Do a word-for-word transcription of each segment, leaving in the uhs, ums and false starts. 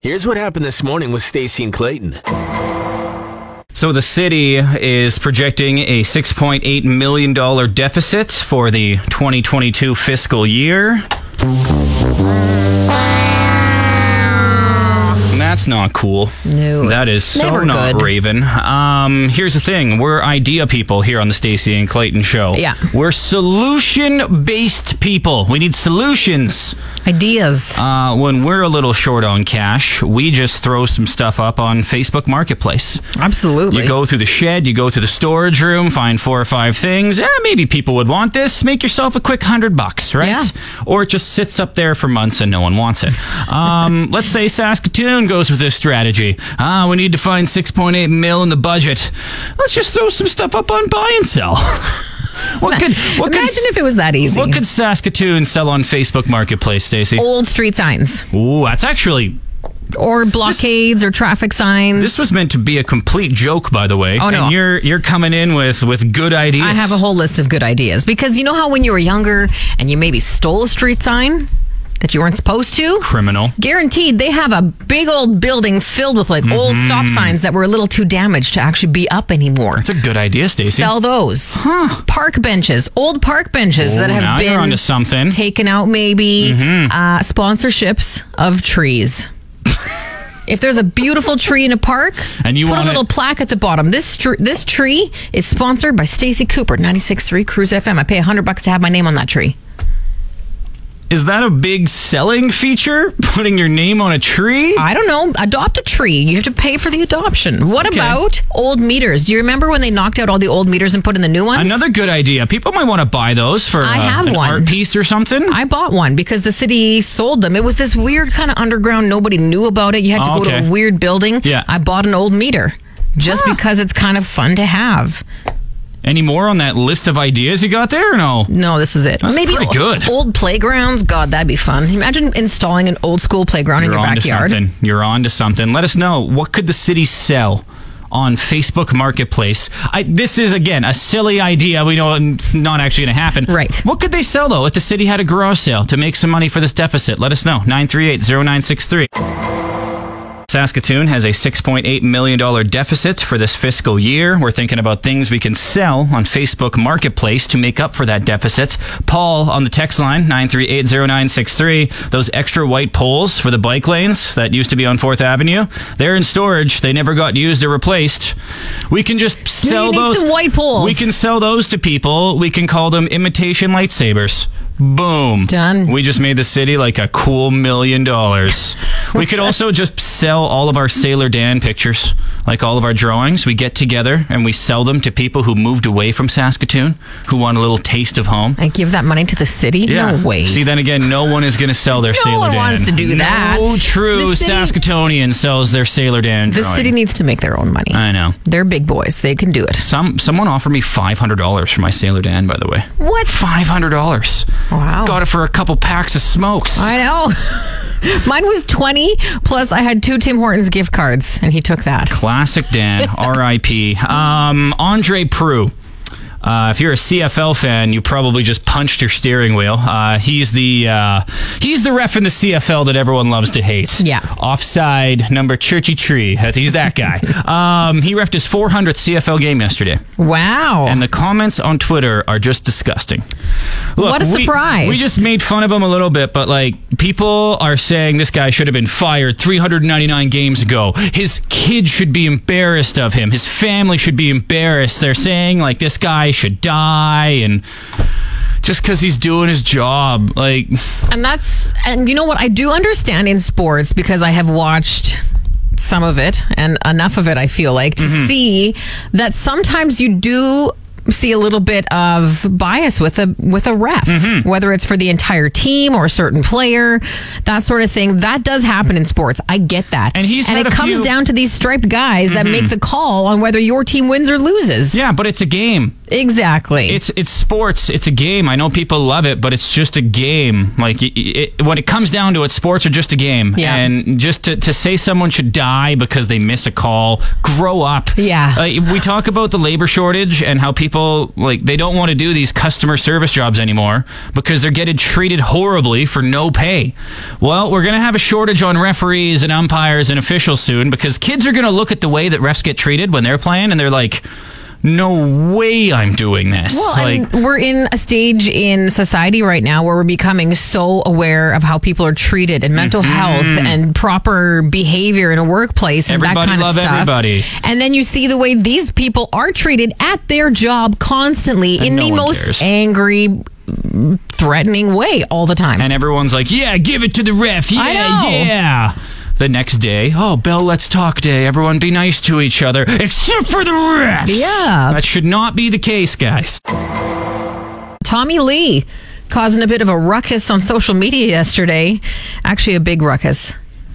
Here's what happened this morning with Stacey and Clayton. So the city is projecting a six point eight million dollars deficit for the twenty twenty-two fiscal year. That's not cool. No. That is so Never not good. Raven. Um, here's the thing. We're idea people here on the Stacey and Clayton show. Yeah. We're solution-based people. We need solutions. Ideas. Uh, when we're a little short on cash, we just throw some stuff up on Facebook Marketplace. Absolutely. You go through the shed, you go through the storage room, find four or five things. Eh, maybe people would want this. Make yourself a quick hundred bucks, right? Yeah. Or it just sits up there for months and no one wants it. Um, let's say Saskatoon goes with this strategy. Ah, we need to find six point eight mil in the budget. Let's just throw some stuff up on buy and sell. What could, what Imagine could, if it was that easy. What could Saskatoon sell on Facebook Marketplace, Stacey? Old street signs. Ooh, that's actually... Or blockades or traffic signs. This was meant to be a complete joke, by the way. Oh, no. And you're you're coming in with, with good ideas. I have a whole list of good ideas. Because you know how when you were younger and you maybe stole a street sign that you weren't supposed to? Criminal. Guaranteed, they have a big old building filled with like old stop signs that were a little too damaged to actually be up anymore. That's a good idea, Stacey. Sell those. Huh. Park benches, old park benches Oh, that have now been you're onto something. taken out maybe. Uh, sponsorships of trees. If there's a beautiful tree in a park, And you put a want little it- plaque at the bottom. This tr- this tree is sponsored by Stacey Cooper, ninety-six point three Cruise F M. I pay one hundred bucks to have my name on that tree. Is that a big selling feature? Putting your name on a tree? I don't know. Adopt a tree. You have to pay for the adoption. What Okay. about old meters? Do you remember when they knocked out all the old meters and put in the new ones? Another good idea. People might want to buy those for I uh, have an one. art piece or something. I bought one because the city sold them. It was this weird kind of underground. Nobody knew about it. You had to Oh, go okay. to a weird building. Yeah. I bought an old meter just Huh. because it's kind of fun to have. Any more on that list of ideas you got there or no? No, this is it. That's Maybe pretty o- good. old playgrounds. God, that'd be fun. Imagine installing an old school playground You're in your on to backyard. something. You're on to something. Let us know. What could the city sell on Facebook Marketplace? I, this is, again, a silly idea. We know it's not actually going to happen. Right. What could they sell, though, if the city had a garage sale to make some money for this deficit? Let us know. nine three eight, zero nine six three. Saskatoon has a six point eight million dollars deficit for this fiscal year. We're thinking about things we can sell on Facebook Marketplace to make up for that deficit. Paul on the text line, nine three eight, zero nine six three. Those extra white poles for the bike lanes that used to be on fourth Avenue, they're in storage. They never got used or replaced. We can just sell you need those. some white poles. We can sell those to people. We can call them imitation lightsabers. Boom. Done. We just made the city like a cool million dollars. We could also just sell all of our Sailor Dan pictures, like all of our drawings. We get together and we sell them to people who moved away from Saskatoon, who want a little taste of home. And give that money to the city? No way. See, then again, no one is going to sell their No Sailor one Dan. wants to do that. No true The city- Saskatoonian sells their Sailor Dan the drawing. city needs to make their own money. I know. They're big boys. They can do it. Some Someone offered me five hundred dollars for my Sailor Dan, by the way. What? five hundred dollars. Wow. Got it for a couple packs of smokes. I know. Mine was twenty, plus I had two Tim Hortons gift cards, and he took that. Classic Dan, R I P Um, Andre Proulx. Uh, if you're a C F L fan, you probably just punched your steering wheel. Uh, he's the uh, he's the ref in the C F L that everyone loves to hate. Yeah. Offside number churchy tree. He's that guy. um, he refed his four hundredth C F L game yesterday. Wow. And the comments on Twitter are just disgusting. Look, What a we- surprise. We just made fun of him a little bit, but like people are saying this guy should have been fired three hundred ninety-nine games ago. His kids should be embarrassed of him. His family should be embarrassed. They're saying like this guy should die and just because he's doing his job. Like, And that's, and you know what? I do understand in sports because I have watched some of it and enough of it, I feel like, to Mm-hmm. see that sometimes you do see a little bit of bias with a with a ref, Mm-hmm. whether it's for the entire team or a certain player, that sort of thing. That does happen in sports. I get that. And he's and had it a comes few- down to these striped guys that make the call on whether your team wins or loses. yeah, but it's a game. Exactly. It's it's sports. It's a game. I know people love it, but it's just a game. Like it, it, when it comes down to it, sports are just a game. Yeah. And just to, to say someone should die because they miss a call, grow up. Yeah. Uh, we talk about the labor shortage and how people like they don't want to do these customer service jobs anymore because they're getting treated horribly for no pay. Well, we're going to have a shortage on referees and umpires and officials soon because kids are going to look at the way that refs get treated when they're playing and they're like, no way I'm doing this. Well, like, and we're in a stage in society right now where we're becoming so aware of how people are treated and mental Mm-hmm. health and proper behavior in a workplace and Everybody that kind love of stuff. everybody. And then you see the way these people are treated at their job constantly And in no the one most cares. angry, threatening way all the time. and everyone's like, yeah, give it to the ref. Yeah, I know. yeah. The next day, oh, Bell, let's talk day. Everyone be nice to each other, except for the refs. Yeah. That should not be the case, guys. Tommy Lee causing a bit of a ruckus on social media yesterday. Actually, a big ruckus.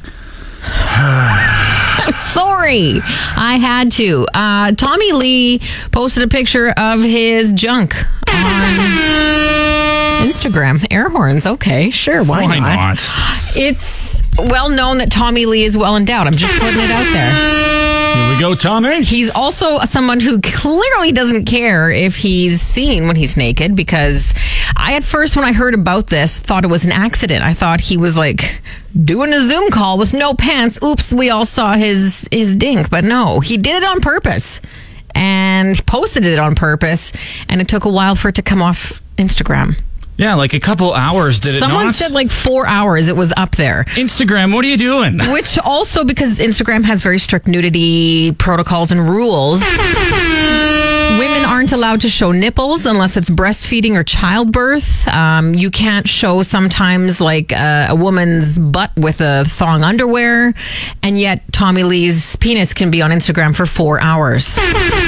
I'm sorry. I had to. Uh, Tommy Lee posted a picture of his junk on Instagram. Air horns. Okay, sure. Why, Why not? not? It's well known that Tommy Lee is well endowed. I'm just putting it out there. Here we go, Tommy. He's also someone who clearly doesn't care if he's seen when he's naked because I, at first, when I heard about this, thought it was an accident. I thought he was like doing a Zoom call with no pants. Oops, we all saw his, his dink. But no, he did it on purpose and posted it on purpose. And it took a while for it to come off Instagram. Yeah, like a couple hours, did it not? Someone said like four hours it was up there. Instagram, what are you doing? Which also, because Instagram has very strict nudity protocols and rules, women aren't allowed to show nipples unless it's breastfeeding or childbirth. Um, you can't show sometimes like a, a woman's butt with a thong underwear. And yet Tommy Lee's penis can be on Instagram for four hours.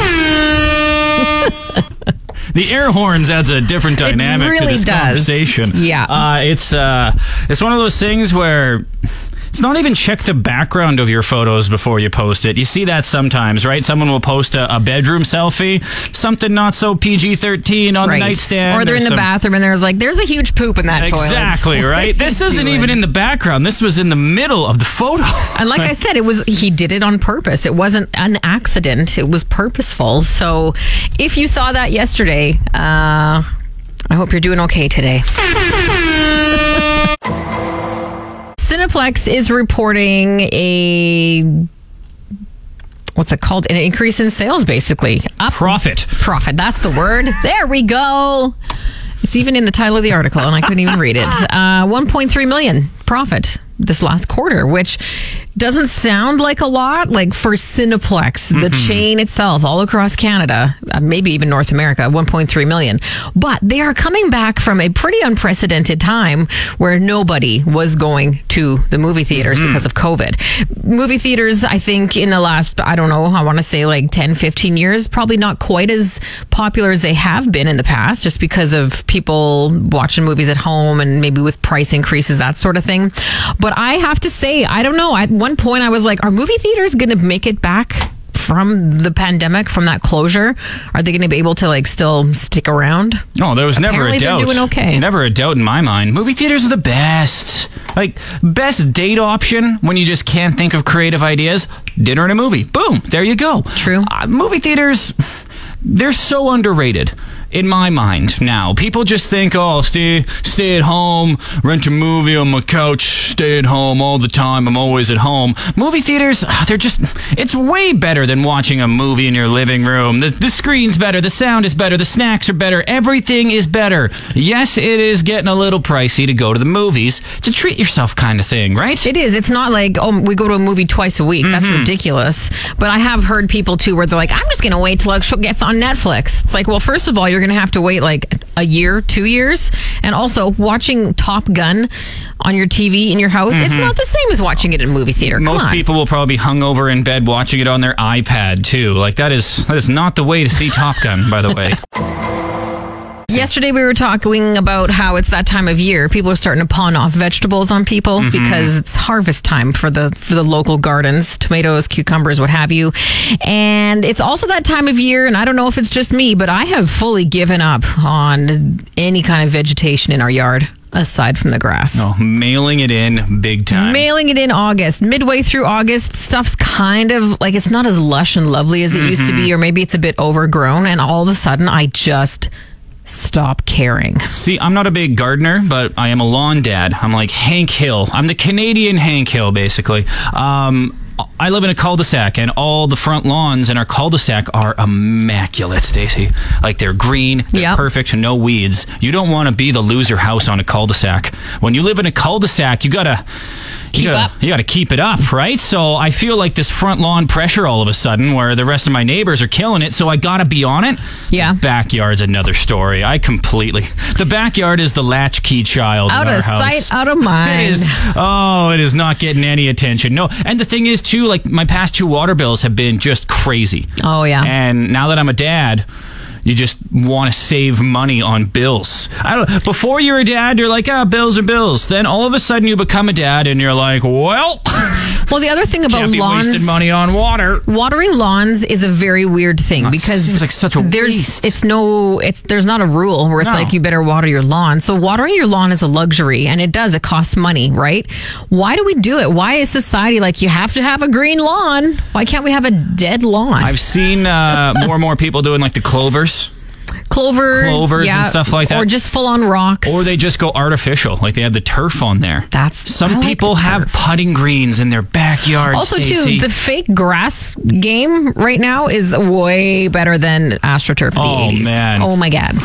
The air horns adds a different dynamic really to this does. conversation. Yeah. Uh, it's uh, it's one of those things where it's not even check the background of your photos before you post it. You see that sometimes, right? Someone will post a, a bedroom selfie, something not so P G thirteen on Right. the nightstand. Or they're in the some- bathroom and there's like, there's a huge poop in that toilet. Exactly, right? This isn't doing? even in the background. This was in the middle of the photo. And like I said, it was he did it on purpose. It wasn't an accident. It was purposeful. So if you saw that yesterday, uh, I hope you're doing okay today. Cineplex is reporting a what's it called? An increase in sales, basically. Up Profit. profit. That's the word. There we go. It's even in the title of the article, and I couldn't even read it. Uh, one point three million profit this last quarter, which doesn't sound like a lot. Like for Cineplex, the Mm-hmm. chain itself, all across Canada, uh, maybe even North America, one point three million. But they are coming back from a pretty unprecedented time where nobody was going to the movie theaters Mm-hmm. because of COVID. Movie theaters, I think, in the last, I don't know, I want to say like ten, fifteen years, probably not quite as popular as they have been in the past, just because of people watching movies at home and maybe with price increases, that sort of thing. But I have to say, I don't know. At one point, I was like, are movie theaters going to make it back from the pandemic, from that closure? Are they going to be able to like still stick around? No, there was never Apparently a they're doubt. doing okay. Never a doubt in my mind. Movie theaters are the best. Like, best date option when you just can't think of creative ideas. Dinner and a movie. Boom. There you go. True. Uh, movie theaters, they're so underrated. In my mind now, people just think, oh, stay stay at home, rent a movie on my couch, stay at home all the time, I'm always at home. Movie theaters, they're just, it's way better than watching a movie in your living room. The, the screen's better, the sound is better, the snacks are better, everything is better. Yes, it is getting a little pricey to go to the movies. It's a treat yourself kind of thing, right? It is. It's not like, oh, we go to a movie twice a week. That's ridiculous. But I have heard people too where they're like, I'm just going to wait till it gets on Netflix. It's like, well, first of all, you're going to have to wait like a year, two years. And also, watching Top Gun on your T V in your house, it's not the same as watching it in a movie theater. Come Most on. people will probably be hungover in bed watching it on their iPad too. Like that is that is not the way to see Top Gun, by the way. Yesterday we were talking about how it's that time of year. People are starting to pawn off vegetables on people mm-hmm. because it's harvest time for the for the local gardens, tomatoes, cucumbers, what have you. And it's also that time of year, and I don't know if it's just me, but I have fully given up on any kind of vegetation in our yard. Aside from the grass. Oh, mailing it in big time. Mailing it in August. Midway through August, stuff's kind of like it's not as lush and lovely as it mm-hmm. used to be, or maybe it's a bit overgrown, and all of a sudden I just stop caring. See, I'm not a big gardener, but I am a lawn dad. I'm like Hank Hill. I'm the Canadian Hank Hill, basically. Um... I live in a cul-de-sac, and all the front lawns in our cul-de-sac are immaculate, Stacey. Like, they're green, they're yep. perfect, no weeds. You don't want to be the loser house on a cul-de-sac. When you live in a cul-de-sac, you gotta... You keep gotta, up. you gotta keep it up, right? So I feel like this front lawn pressure all of a sudden where the rest of my neighbors are killing it, so I gotta be on it. Yeah. Backyard's another story. I completely... The backyard is the latchkey child out in our of house. sight, out of mind. It is, oh, it is not getting any attention. No, and the thing is, too, like, my past two water bills have been just crazy. Oh, yeah. And now that I'm a dad... You just want to save money on bills. I don't. Before you're a dad, you're like, ah, bills are bills. Then all of a sudden you become a dad, and you're like, well, well, the other thing about can't be lawns, wasted money on water. Watering lawns is a very weird thing oh, because it seems like such a there's waste. it's no it's there's not a rule where it's no. like you better water your lawn. So watering your lawn is a luxury, and it does. It costs money, right? Why do we do it? Why is society like you have to have a green lawn? Why can't we have a dead lawn? I've seen uh, more and more people doing like the clovers. Clover, Clovers yeah, and stuff like that. Or just full on rocks. Or they just go artificial, like they have the turf on there. That's Some I people like have putting greens in their backyard. Also, Stacey. too, the fake grass game right now is way better than AstroTurf in oh, the eighties. Man. Oh, my God.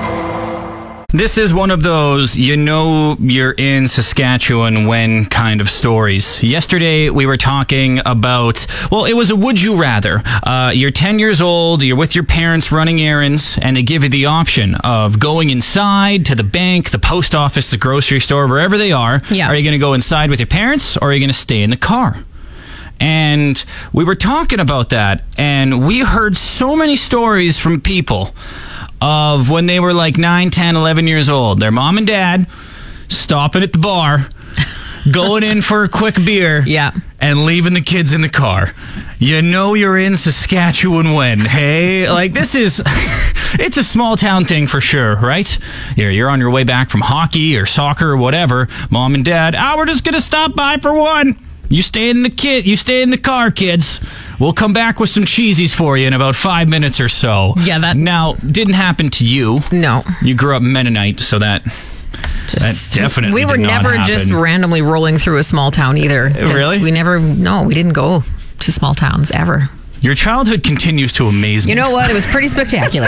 This is one of those, you know you're in Saskatchewan when kind of stories. Yesterday, we were talking about, well, it was a would you rather. Uh, you're ten years old, you're with your parents running errands, and they give you the option of going inside to the bank, the post office, the grocery store, wherever they are. Yeah. Are you going to go inside with your parents, or are you going to stay in the car? And we were talking about that, and we heard so many stories from people of when they were like nine, ten, eleven years old. Their mom and dad stopping at the bar, going in for a quick beer, yeah, and leaving the kids in the car. You know you're in Saskatchewan when, hey? Like, this is... It's a small town thing for sure, right? You're, you're on your way back from hockey or soccer or whatever. Mom and dad, ah, oh, we're just going to stop by for one. You stay in the kid. You stay in the car, kids. We'll come back with some cheesies for you in about five minutes or so. Yeah, that now didn't happen to you. No, you grew up Mennonite, so that just, that definitely we were did not never happen. Just randomly rolling through a small town either. Really? We never. No, we didn't go to small towns ever. Your childhood continues to amaze me. You know what? It was pretty spectacular.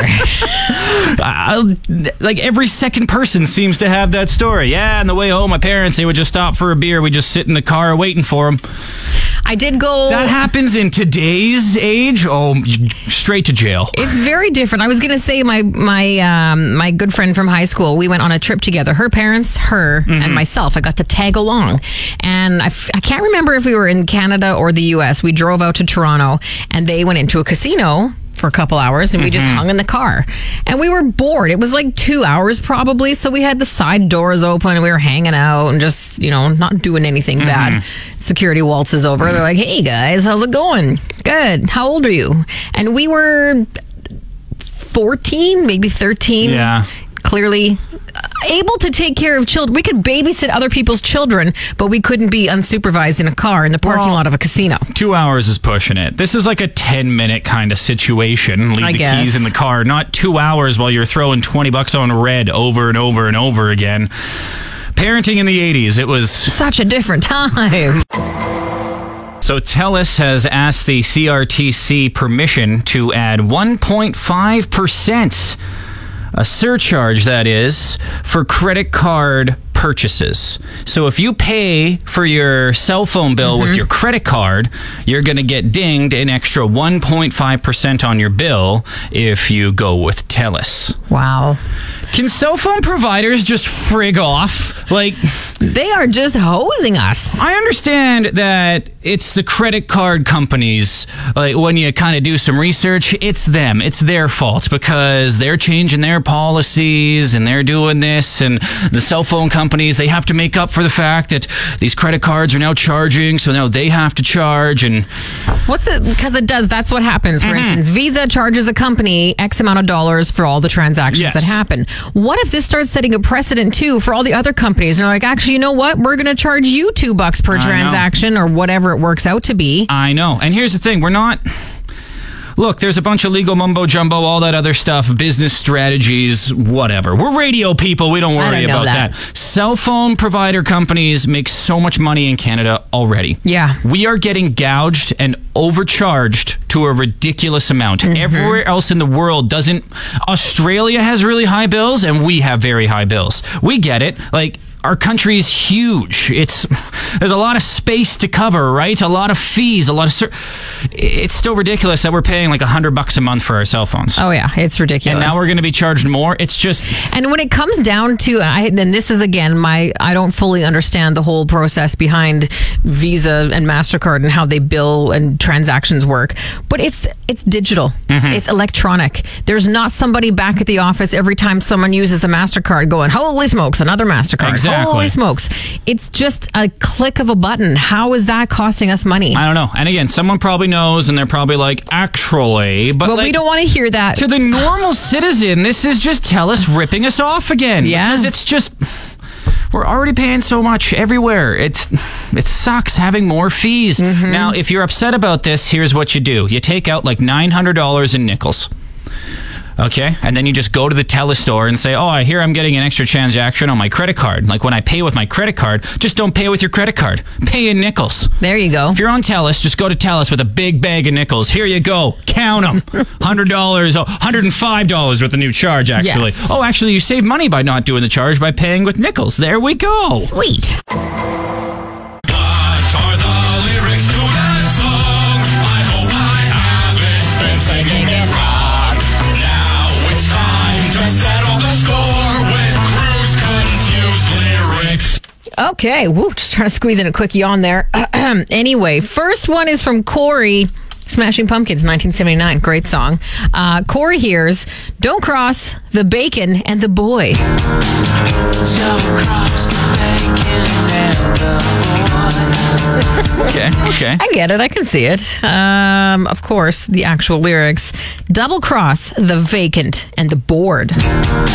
I, like every second person seems to have that story. Yeah, on the way home, my parents, they would just stop for a beer. We'd just sit in the car waiting for them. I did go... That happens in today's age? Oh, straight to jail. It's very different. I was going to say my my um, my good friend from high school, we went on a trip together. Her parents, her, mm-hmm. and myself. I got to tag along. And I, f- I can't remember if we were in Canada or the U S. We drove out to Toronto, and they went into a casino for a couple hours, and we mm-hmm. just hung in the car, and we were bored. It was like two hours probably, so we had the side doors open, and we were hanging out and just, you know, not doing anything mm-hmm. bad. Security waltzes over. They're like, hey guys, how's it going? Good. How old are you? And we were fourteen, maybe thirteen. Yeah. Clearly able to take care of children. We could babysit other people's children, but we couldn't be unsupervised in a car in the parking well, lot of a casino. Two hours is pushing it. This is like a ten minute kind of situation. Leave I the guess. keys in the car. Not two hours while you're throwing twenty bucks on red over and over and over again. Parenting in the eighties, it was... Such a different time. So TELUS has asked the C R T C permission to add one point five percent, a surcharge that is, for credit card purchases. So if you pay for your cell phone bill mm-hmm. with your credit card, you're going to get dinged an extra one point five percent on your bill if you go with TELUS. Wow. Can cell phone providers just frig off? Like, they are just hosing us. I understand that it's the credit card companies. Like, when you kind of do some research, it's them. It's their fault because they're changing their policies and they're doing this. And the cell phone companies, they have to make up for the fact that these credit cards are now charging, so now they have to charge. And what's it? Because it does. That's what happens. For mm-hmm. instance, Visa charges a company X amount of dollars for all the transactions yes. that happen. What if this starts setting a precedent too for all the other companies? They're like, actually, you know what? We're going to charge you two bucks per transaction or whatever it works out to be. I know. And here's the thing. We're not... Look, there's a bunch of legal mumbo jumbo, all that other stuff, business strategies, whatever. We're radio people. We don't worry don't about that. that. Cell phone provider companies make so much money in Canada already. Yeah. We are getting gouged and overcharged to a ridiculous amount. Mm-hmm. Everywhere else in the world doesn't. Australia has really high bills, and we have very high bills. We get it. Like, our country is huge. It's there's a lot of space to cover, right? A lot of fees, a lot of. Ser- it's still ridiculous that we're paying like a hundred bucks a month for our cell phones. Oh yeah, it's ridiculous. And now we're going to be charged more. It's just. And when it comes down to, I then this is again my I don't fully understand the whole process behind Visa and MasterCard and how they bill and transactions work. But it's it's digital. Mm-hmm. It's electronic. There's not somebody back at the office every time someone uses a MasterCard going, holy smokes, another MasterCard. Exactly. Holy smokes. It's just a click of a button. How is that costing us money? I don't know. And again, someone probably knows and they're probably like, actually, but well, like, we don't want to hear that. To the normal citizen, this is just TELUS ripping us off again. Yeah. Because it's just, we're already paying so much everywhere. It's, it sucks having more fees. Mm-hmm. Now, if you're upset about this, here's what you do. You take out like nine hundred dollars in nickels. Okay, and then you just go to the TELUS store and say, oh, I hear I'm getting an extra transaction on my credit card. Like when I pay with my credit card, just don't pay with your credit card. Pay in nickels. There you go. If you're on TELUS, just go to TELUS with a big bag of nickels. Here you go. Count them. one hundred dollars, oh, one hundred five dollars with the new charge, actually. Yes. Oh, actually, you save money by not doing the charge by paying with nickels. There we go. Sweet. Okay, woo, just trying to squeeze in a quick yawn there. Anyway, first one is from Corey, Smashing Pumpkins, nineteen seventy-nine. Great song. Uh, Corey hears, don't cross the bacon and the boy. Don't cross the bacon and the boy. Okay, okay. I get it. I can see it. Um, of course, the actual lyrics. Double cross the vacant and the bored. Double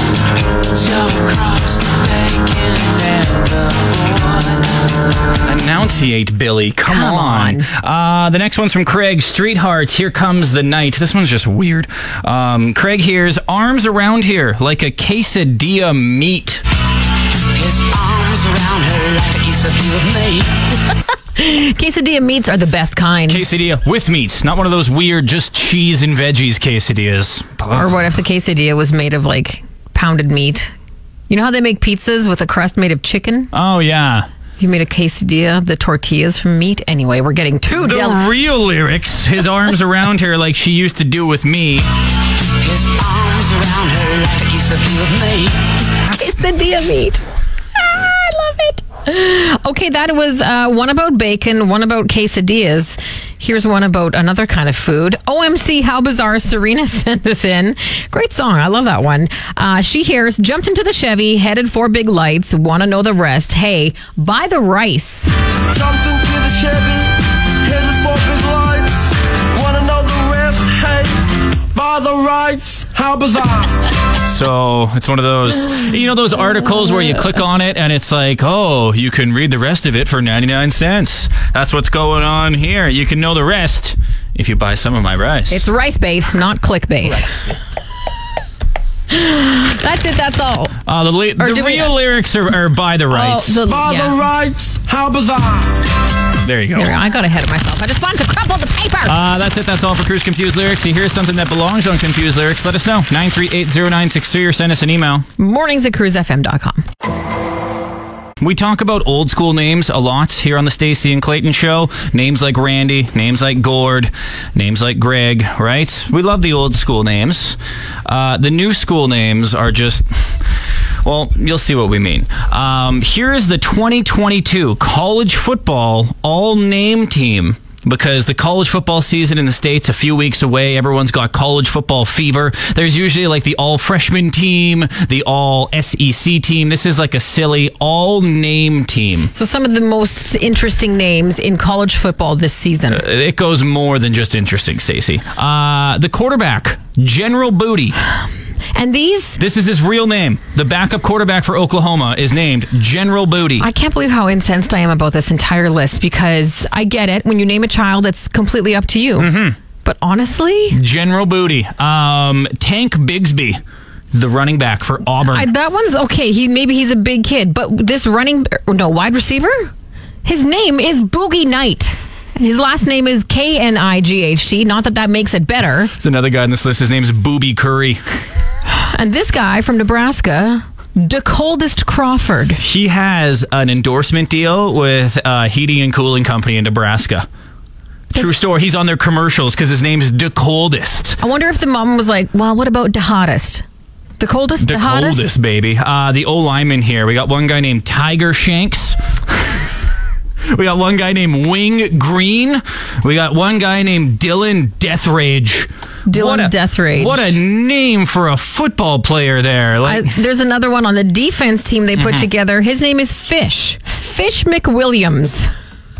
cross the vacant and the bored. Enunciate, Billy. Come, Come on. on. Uh, the next one's from Craig. Street Hearts. Here comes the night. This one's just weird. Um, Craig hears arms around here like a quesadilla meat. His arms around her like a quesadilla with me. Quesadilla meats are the best kind. Quesadilla with meats, not one of those weird just cheese and veggies quesadillas. Or what if the quesadilla was made of like pounded meat? You know how they make pizzas with a crust made of chicken? Oh, yeah. You made a quesadilla, the tortillas from meat. Anyway, we're getting too The del- real lyrics, his arms around her like she used to do with me. His arms around her like a quesadilla with me. Quesadilla meat. Ah, I love it. Okay, that was uh, one about bacon, one about quesadillas. Here's one about another kind of food. O M C, how bizarre. Serena sent this in. Great song. I love that one. Uh, she hears, jumped into the Chevy, headed for big lights, want to know the rest. Hey, buy the rice. Jumped into the Chevy, headed for big lights, want to know the rest. Hey, buy the rice. How bizarre. So it's one of those, you know, those articles where you click on it and it's like, oh, you can read the rest of it for ninety-nine cents. That's what's going on here. You can know the rest if you buy some of my rice. It's rice bait, not clickbait. That's it. That's all. Uh, the li- the real we, lyrics are, are buy the rights. Oh, the, buy yeah. the rights. How bizarre. There you go. There, I got ahead of myself. I just wanted to crumple the paper. Uh, that's it. That's all for Cruise Confused Lyrics. You hear something that belongs on Confused Lyrics, let us know. nine three eight, zero nine six three or send us an email. Mornings at cruise f m dot com. We talk about old school names a lot here on the Stacey and Clayton Show. Names like Randy, names like Gord, names like Greg, right? We love the old school names. Uh, the new school names are just... Well, you'll see what we mean. Um, here is the twenty twenty-two college football all-name team. Because the college football season in the States a few weeks away, everyone's got college football fever. There's usually like the all-freshman team, the all-S E C team. This is like a silly all-name team. So some of the most interesting names in college football this season. Uh, it goes more than just interesting, Stacey. Uh, the quarterback, General Booty. And these? This is his real name. The backup quarterback for Oklahoma is named General Booty. I can't believe how incensed I am about this entire list because I get it. When you name a child, it's completely up to you. Mm-hmm. But honestly? General Booty. Um, Tank Bigsby is the running back for Auburn. I, that one's okay. He Maybe he's a big kid. But this running, no, wide receiver? His name is Boogie Knight. His last name is K N I G H T. Not that that makes it better. There's another guy on this list. His name is Booby Curry. And this guy from Nebraska, DeColdest Crawford. He has an endorsement deal with a heating and cooling company in Nebraska. True story. He's on their commercials because his name is DeColdest. I wonder if the mom was like, well, what about the hottest? The coldest? The hottest? DeColdest, baby. Uh, the O-lineman here. We got one guy named Tiger Shanks. We got one guy named Wing Green. We got one guy named Dylan Deathrage. Dylan what a, Deathrage. What a name for a football player there. Like, I, there's another one on the defense team they put mm-hmm. together. His name is Fish. Fish McWilliams.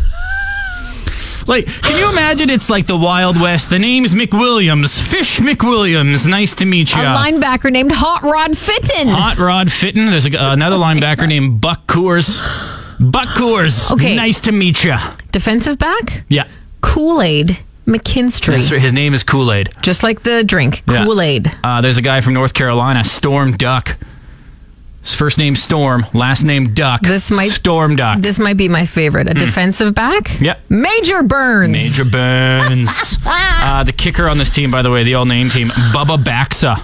Like, can you imagine it's like the Wild West? The name's McWilliams. Fish McWilliams. Nice to meet you. A linebacker named Hot Rod Fitton. Hot Rod Fitton. There's a, uh, another linebacker named Buck Coors. Buck Coors. Okay. Nice to meet you. Defensive back? Yeah. Kool-Aid McKinstry. That's right. His name is Kool-Aid. Just like the drink. Yeah. Kool-Aid. Uh, there's a guy from North Carolina, Storm Duck. His first name Storm, last name Duck. This might Storm Duck. This might be my favorite. A mm. defensive back? Yep. Major Burns. Major Burns. uh, the kicker on this team, by the way, the all-name team, Bubba Baxa.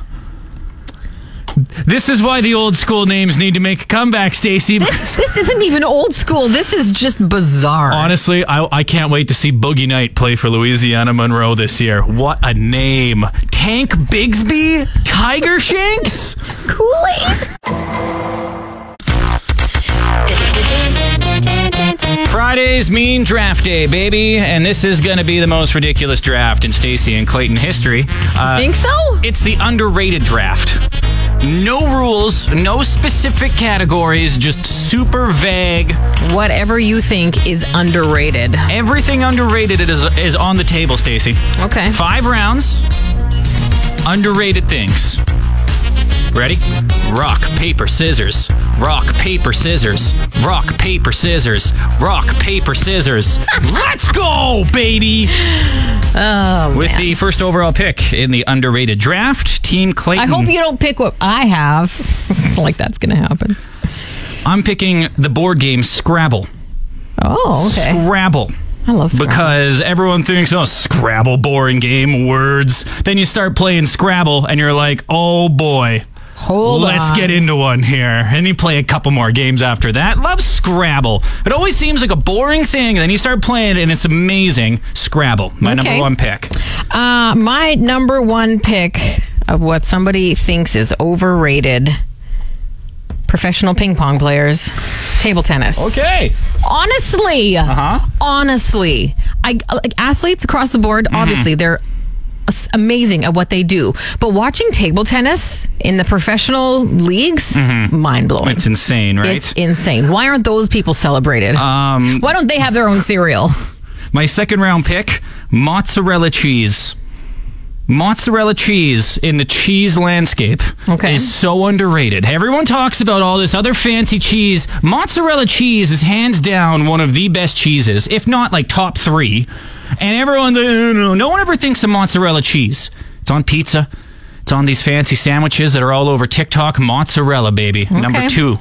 This is why the old school names need to make a comeback, Stacey. This, this isn't even old school. This is just bizarre. Honestly, I, I can't wait to see Boogie Knight play for Louisiana Monroe this year. What a name. Tank Bigsby? Tiger Shanks? Kool-Aid? Fridays mean draft day, baby, and this is going to be the most ridiculous draft in Stacey and Clayton history. Uh, Think so? It's the underrated draft. No rules, no specific categories, just super vague. Whatever you think is underrated. Everything underrated is, is on the table, Stacey. Okay. Five rounds, underrated things. Ready? Rock, paper, scissors. Rock, paper, scissors. Rock, paper, scissors. Rock, paper, scissors. Let's go, baby! Oh, With man. the first overall pick in the underrated draft, Team Clayton. I hope you don't pick what I have. like that's going to happen. I'm picking the board game Scrabble. Oh, okay. Scrabble. I love Scrabble. Because everyone thinks, oh, Scrabble, boring game, words. Then you start playing Scrabble, and you're like, oh, boy. Hold Let's on. get into one here. And you play a couple more games after that. Love Scrabble. It always seems like a boring thing, and then you start playing it, and it's amazing. Scrabble, my Okay. number one pick. Uh, my number one pick of what somebody thinks is overrated. Professional ping pong players. Table tennis. Okay. Honestly. Uh-huh. Honestly. I, like athletes across the board, Mm-hmm. obviously, they're amazing at what they do. But watching table tennis in the professional leagues, mind-blowing. It's insane, right? It's insane. Why aren't those people celebrated? Um, Why don't they have their own cereal? My second round pick, mozzarella cheese. Mozzarella cheese in the cheese landscape Okay. is so underrated. Everyone talks about all this other fancy cheese. Mozzarella cheese is hands down one of the best cheeses, if not like top three. And everyone, no, no one ever thinks of mozzarella cheese. It's on pizza. It's on these fancy sandwiches that are all over TikTok. Mozzarella, baby. Okay. Number two.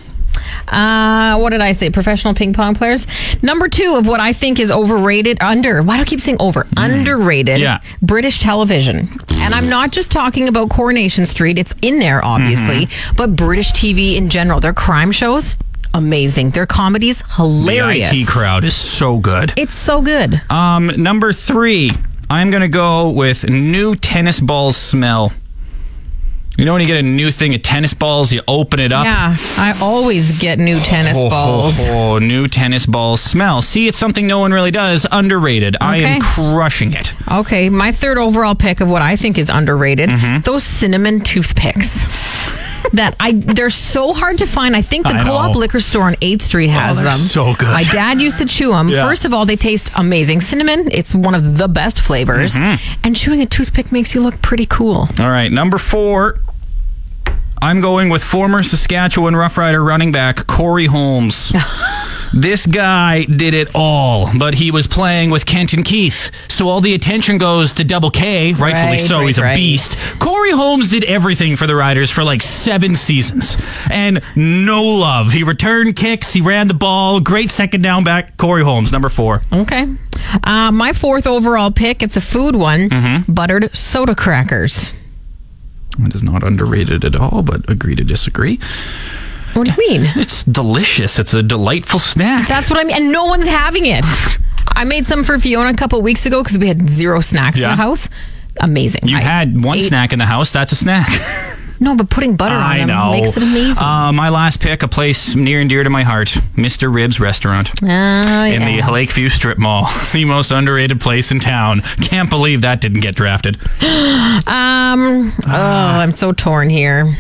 Uh, what did I say? Professional ping pong players. Number two of what I think is overrated, under. Why do I keep saying over? Underrated. Yeah. British television. And I'm not just talking about Coronation Street. It's in there, obviously. Mm-hmm. But British T V in general. Their crime shows, amazing. Their comedies, hilarious. The I T crowd is so good. It's so good. Um, number three, I'm going to go with new tennis ball smell. You know when you get a new thing of tennis balls, you open it up. Yeah, I always get new tennis Oh, balls. Oh, oh, new tennis ball smell. See, it's something no one really does. Underrated. I am Okay. crushing it. Okay, my third overall pick of what I think is underrated, Mm-hmm. those cinnamon toothpicks. That I they're so hard to find. I think the I Co-op know. liquor store on eighth Street has they're them. so good. My dad used to chew them. Yeah. First of all, they taste amazing. Cinnamon, it's one of the best flavors. Mm-hmm. And chewing a toothpick makes you look pretty cool. All right, number four. I'm going with former Saskatchewan Rough Rider running back Corey Holmes. This guy did it all, but he was playing with Kenton Keith. So all the attention goes to Double K, rightfully Right, so. right, He's a right. beast. Corey Holmes did everything for the Riders for like seven seasons. And no love. He returned kicks, he ran the ball. Great second down back. Corey Holmes, number four. Okay. Uh, my fourth overall pick, it's a food one, Mm-hmm. buttered soda crackers. It is not underrated at all, but agree to disagree. What do you mean? It's delicious. It's a delightful snack. That's what I mean. And no one's having it. I made some for Fiona a couple weeks ago because we had zero snacks in Yeah. the house. Amazing. You I had one ate- snack in the house. That's a snack. No, but putting butter on I them know. makes it amazing. Uh, my last pick, a place near and dear to my heart, Mister Ribs Restaurant Ah, in yes. the Lakeview Strip Mall, the most underrated place in town. Can't believe that didn't get drafted. Um. Oh, I'm so torn here.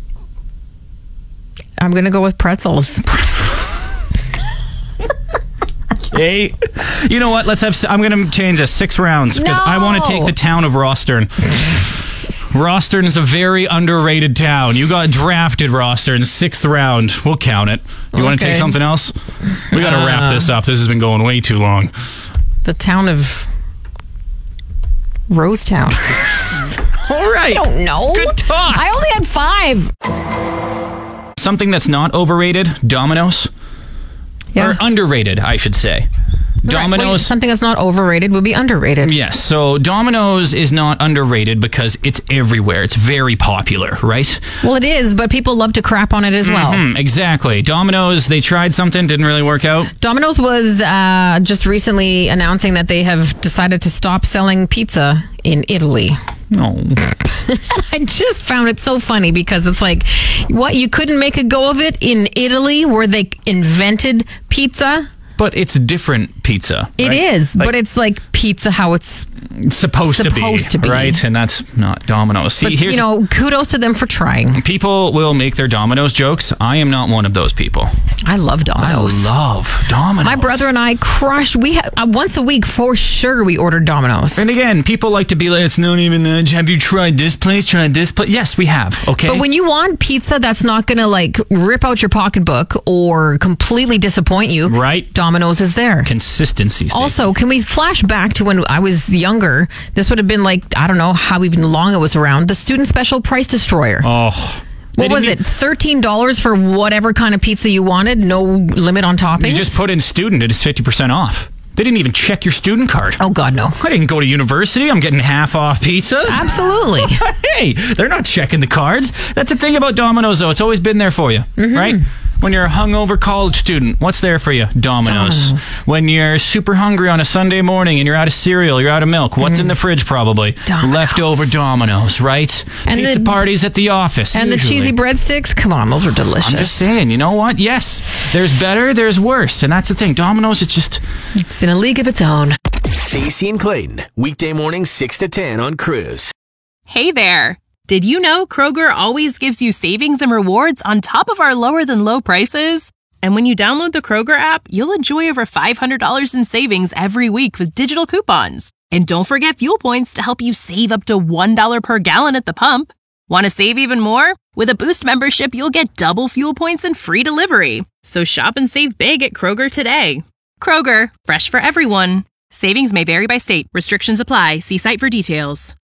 I'm gonna go with pretzels. Okay. You know what? Let's have. I'm going to change this six rounds because I want to No. take the town of Rostern. Rostern is a very underrated town. You got drafted, Rostern, sixth round. We'll count it. You want to take Okay. something else? We got to wrap Uh, this up. This has been going way too long. The town of Rosetown. All right. I don't know. Good talk. I only had five. Something that's not overrated, Domino's. Yeah. Or underrated, I should say. Right, wait, Domino's. something that's not overrated would be underrated. Yes, so Domino's is not underrated because it's everywhere. It's very popular, right? Well, it is, but people love to crap on it as well. Hmm, exactly. Domino's, they tried something, didn't really work out. Domino's was uh, just recently announcing that they have decided to stop selling pizza in Italy. No. I just found it so funny because it's like, what, you couldn't make a go of it in Italy where they invented pizza? But it's different pizza. It right? is, Like, but it's like pizza how it's. it's supposed, supposed to, to be, be. right? And that's not Domino's. See, But, here's you know, kudos to them for trying. people will make their Domino's jokes. I am not one of those people. I love Domino's. I love Domino's. My brother and I crushed. We ha- uh, once a week for sure. We ordered Domino's. And again, people like to be like, it's not even that. Have you tried this place? Tried this place? Yes, we have. Okay. But when you want pizza that's not going to like rip out your pocketbook or completely disappoint you, Right. Domino's is there. Consistency. Stacey. Also, can we flash back to when I was younger? This would have been like, I don't know how even long it was around. The student special price destroyer. Oh. They what was didn't it? thirteen dollars for whatever kind of pizza you wanted? No limit on toppings? You just put in student, it is fifty percent off. They didn't even check your student card. Oh, God, no. I didn't go to university. I'm getting half off pizzas. Absolutely. Hey, they're not checking the cards. That's the thing about Domino's, though. It's always been there for you, Mm-hmm. right? When you're a hungover college student, what's there for you? Domino's. Domino's. When you're super hungry on a Sunday morning and you're out of cereal, you're out of milk, what's in the fridge probably? Mm. Domino's. Leftover Domino's, right? And Pizza the- parties at the office. And usually. the cheesy breadsticks? Come on, those were delicious. I'm just saying, you know what? Yes, there's better, there's worse. And that's the thing. Domino's, it's just... It's in a league of its own. Stacey and Clayton, weekday mornings six to ten on Cruise. Hey there! Did you know Kroger always gives you savings and rewards on top of our lower than low prices? And when you download the Kroger app, you'll enjoy over five hundred dollars in savings every week with digital coupons. And don't forget fuel points to help you save up to one dollar per gallon at the pump. Want to save even more? With a Boost membership, you'll get double fuel points and free delivery. So shop and save big at Kroger today. Kroger, fresh for everyone. Savings may vary by state. Restrictions apply. See site for details.